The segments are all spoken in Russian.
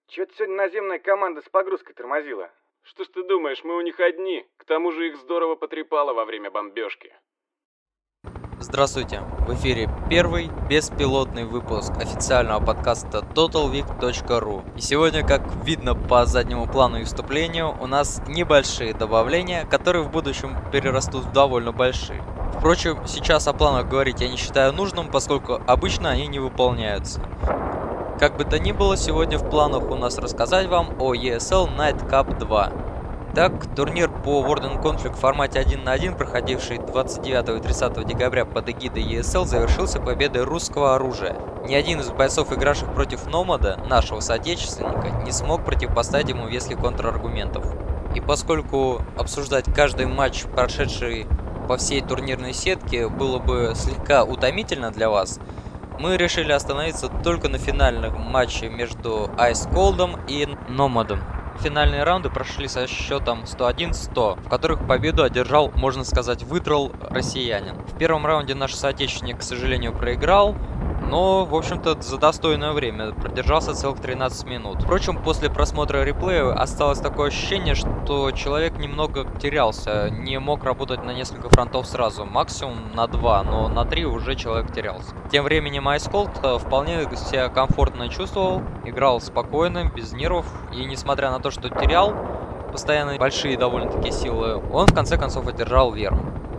Чё-то сегодня наземная команда с погрузкой тормозила. Что ж ты думаешь, мы у них одни? К тому же их здорово потрепало во время бомбежки. Здравствуйте, в эфире первый беспилотный выпуск официального подкаста TotalVic.ru. И сегодня, как видно по заднему плану и вступлению, у нас небольшие добавления, которые в будущем перерастут в довольно большие. Впрочем, сейчас о планах говорить я не считаю нужным, поскольку обычно они не выполняются. Как бы то ни было, сегодня в планах у нас рассказать вам о ESL Night Cup 2. Так, турнир по World Conflict в формате 1 на 1, проходивший 29 и 30 декабря под эгидой ESL, завершился победой русского оружия. Ни один из бойцов, игравших против Номада, нашего соотечественника, не смог противопоставить ему веских контраргументов. И поскольку обсуждать каждый матч, прошедший по всей турнирной сетке, было бы слегка утомительно для вас, мы решили остановиться только на финальном матче между Ice Cold и Номадом. Финальные раунды прошли со счетом 101-100, в которых победу одержал, можно сказать, выдрал россиянин. В первом раунде наш соотечественник, к сожалению, проиграл, но, в общем-то, за достойное время продержался целых 13 минут. Впрочем, после просмотра реплея осталось такое ощущение, что человек немного терялся, не мог работать на несколько фронтов сразу, максимум на 2, но на 3 уже человек терялся. Тем временем Ice Cold вполне себя комфортно чувствовал, играл спокойно, без нервов, и несмотря на то, что терял постоянно большие довольно-таки силы, он в конце концов одержал верх.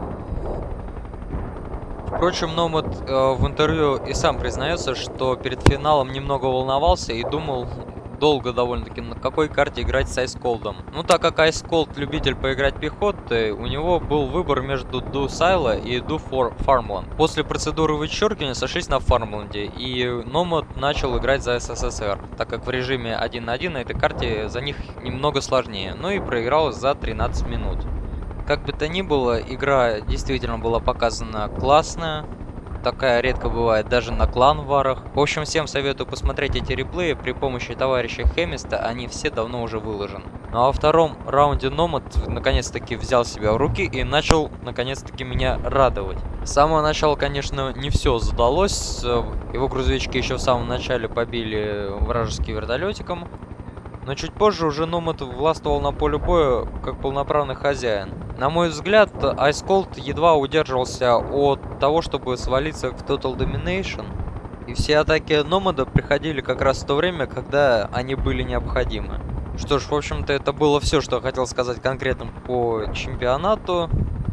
Впрочем, Номад в интервью и сам признается, что перед финалом немного волновался и думал долго довольно-таки, на какой карте играть с Ice Cold'ом. Ну, так как Ice Cold любитель поиграть пехотой, у него был выбор между Do Silo и Do Farmland. После процедуры вычеркивания сошлись на Фармленде, и Номад начал играть за СССР, так как в режиме 1 на 1 на этой карте за них немного сложнее, но и проиграл за 13 минут. Как бы то ни было, игра действительно была показана классная. Такая редко бывает даже на клан-варах. В общем, всем советую посмотреть эти реплеи при помощи товарища Хемиста, они все давно уже выложены. Ну а во втором раунде Номад наконец-таки взял себя в руки и начал наконец-таки меня радовать. С самого начала, конечно, не все задалось. Его грузовички еще в самом начале побили вражеским вертолетиком. Но чуть позже уже Номад властвовал на поле боя как полноправный хозяин. На мой взгляд, Ice Cold едва удерживался от того, чтобы свалиться в Total Domination. И все атаки Номада приходили как раз в то время, когда они были необходимы. Что ж, в общем-то, это было все, что я хотел сказать конкретно по чемпионату.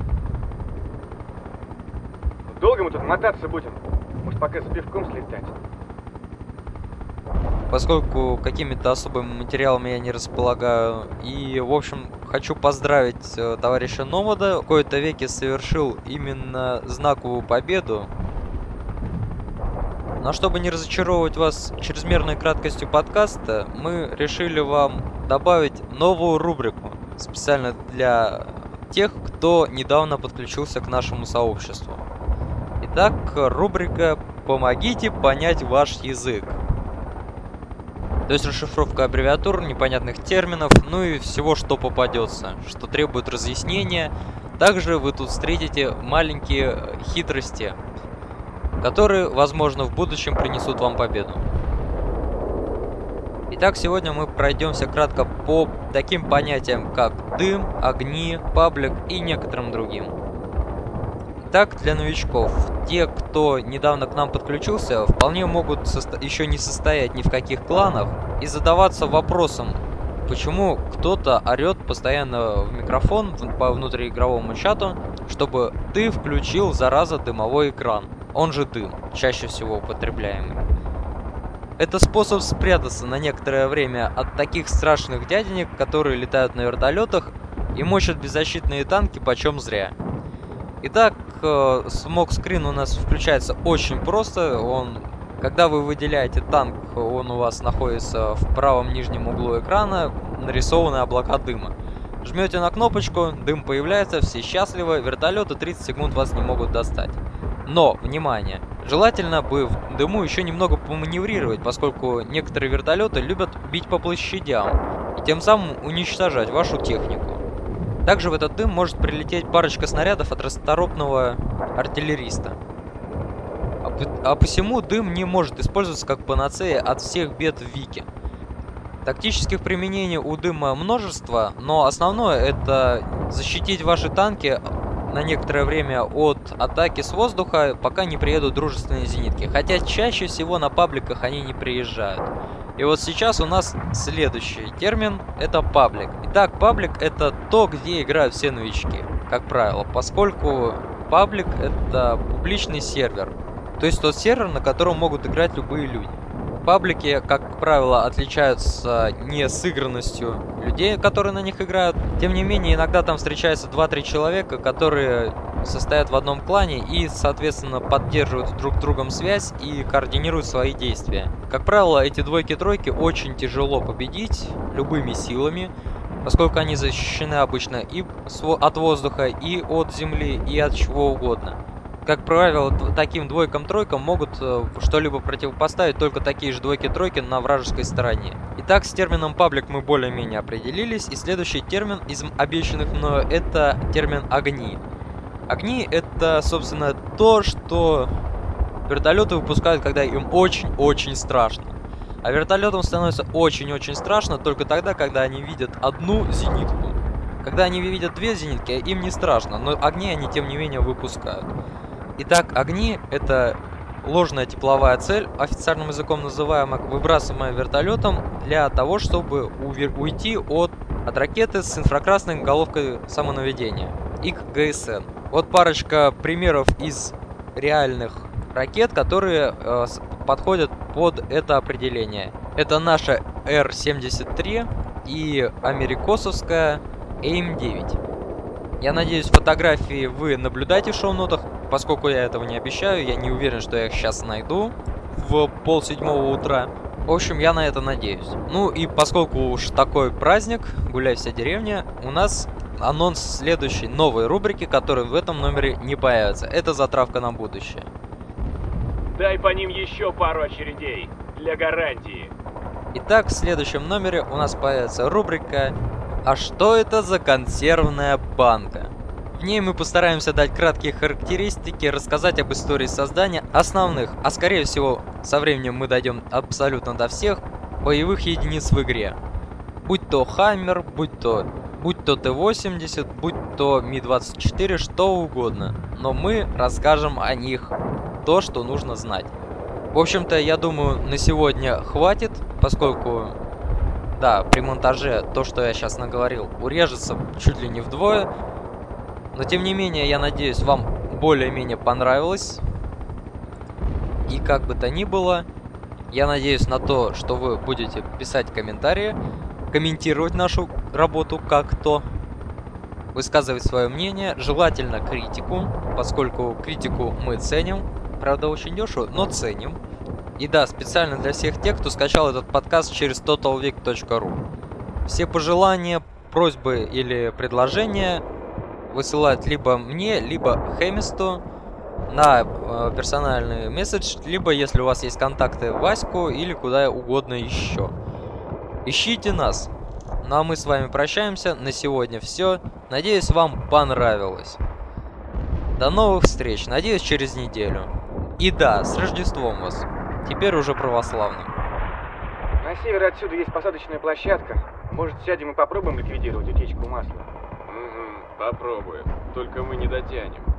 Долго мы тут мотаться будем? Может, пока за пивком слетать? Поскольку какими-то особыми материалами я не располагаю. И, в общем, хочу поздравить товарища Номада. В кои-то веки совершил именно знаковую победу. Но чтобы не разочаровывать вас чрезмерной краткостью подкаста, мы решили вам добавить новую рубрику. Специально для тех, кто недавно подключился к нашему сообществу. Итак, рубрика «Помогите понять ваш язык». То есть расшифровка аббревиатур, непонятных терминов, ну и всего, что попадется, что требует разъяснения. Также вы тут встретите маленькие хитрости, которые, возможно, в будущем принесут вам победу. Итак, сегодня мы пройдемся кратко по таким понятиям, как дым, огни, паблик и некоторым другим. Итак, для новичков, те, кто недавно к нам подключился, вполне могут еще не состоять ни в каких кланах и задаваться вопросом, почему кто-то орет постоянно в микрофон по внутриигровому чату, чтобы ты включил, зараза, дымовой экран, он же дым, чаще всего употребляемый. Это способ спрятаться на некоторое время от таких страшных дяденек, которые летают на вертолетах и мочат беззащитные танки почем зря. Итак, смок-скрин у нас включается очень просто. Когда вы выделяете танк, он у вас находится в правом нижнем углу экрана, нарисованы облака дыма. Жмете на кнопочку, дым появляется, все счастливы, вертолеты 30 секунд вас не могут достать. Но, внимание, желательно бы в дыму еще немного поманеврировать, поскольку некоторые вертолеты любят бить по площадям и тем самым уничтожать вашу технику. Также в этот дым может прилететь парочка снарядов от расторопного артиллериста. А посему дым не может использоваться как панацея от всех бед в Вике. Тактических применений у дыма множество, но основное это защитить ваши танки на некоторое время от атаки с воздуха, пока не приедут дружественные зенитки. Хотя чаще всего на пабликах они не приезжают. И вот сейчас у нас следующий термин — это паблик. Итак, паблик — это то, где играют все новички, как правило, поскольку паблик — это публичный сервер. То есть тот сервер, на котором могут играть любые люди. Паблики, как правило, отличаются не сыгранностью людей, которые на них играют. Тем не менее, иногда там встречаются 2-3 человека, которые состоят в одном клане и, соответственно, поддерживают друг с другом связь и координируют свои действия. Как правило, эти двойки-тройки очень тяжело победить любыми силами, поскольку они защищены обычно и от воздуха, и от земли, и от чего угодно. Как правило, таким двойкам-тройкам могут что-либо противопоставить только такие же двойки-тройки на вражеской стороне. Итак, с термином паблик мы более-менее определились, и следующий термин из обещанных мною — это термин огни. Огни — это, собственно, то, что вертолеты выпускают, когда им очень-очень страшно. А вертолетам становится очень-очень страшно только тогда, когда они видят одну зенитку. Когда они видят 2 зенитки, им не страшно, но огни они, тем не менее, выпускают. Итак, огни — это ложная тепловая цель, официальным языком называемая, выбрасываемая вертолетом для того, чтобы уйти от ракеты с инфракрасной головкой самонаведения, ИК-ГСН. Вот парочка примеров из реальных ракет, которые подходят под это определение. Это наша Р-73 и америкосовская АИМ-9. Я надеюсь, фотографии вы наблюдаете в шоу-нотах, поскольку я этого не обещаю, я не уверен, что я их сейчас найду в 6:30 утра. В общем, я на это надеюсь. Ну и поскольку уж такой праздник, гуляй вся деревня, у нас анонс следующей новой рубрики, которая в этом номере не появится. Это затравка на будущее. Дай по ним еще пару очередей, для гарантии. Итак, в следующем номере у нас появится рубрика «А что это за консервная банка?». В ней мы постараемся дать краткие характеристики, рассказать об истории создания основных, а скорее всего со временем мы дойдем абсолютно до всех боевых единиц в игре. Будь то Хаммер, будь то Т-80, будь то Ми-24, что угодно. Но мы расскажем о них то, что нужно знать. В общем-то, я думаю, на сегодня хватит, поскольку, да, при монтаже то, что я сейчас наговорил, урежется чуть ли не вдвое. Но, тем не менее, я надеюсь, вам более-менее понравилось. И как бы то ни было, я надеюсь на то, что вы будете писать комментарии, комментировать нашу работу как-то, высказывать свое мнение, желательно критику, поскольку критику мы ценим. Правда, очень дешево, но ценим. И да, специально для всех тех, кто скачал этот подкаст через totalvic.ru. Все пожелания, просьбы или предложения высылать либо мне, либо Хэмисту на персональный месседж, либо, если у вас есть контакты, Ваську или куда угодно еще. Ищите нас. Ну а мы с вами прощаемся. На сегодня все. Надеюсь, вам понравилось. До новых встреч. Надеюсь, через неделю. И да, с Рождеством вас. Теперь уже православным. На север отсюда есть посадочная площадка. Может, сядем и попробуем ликвидировать утечку масла? Попробуем. Только мы не дотянем.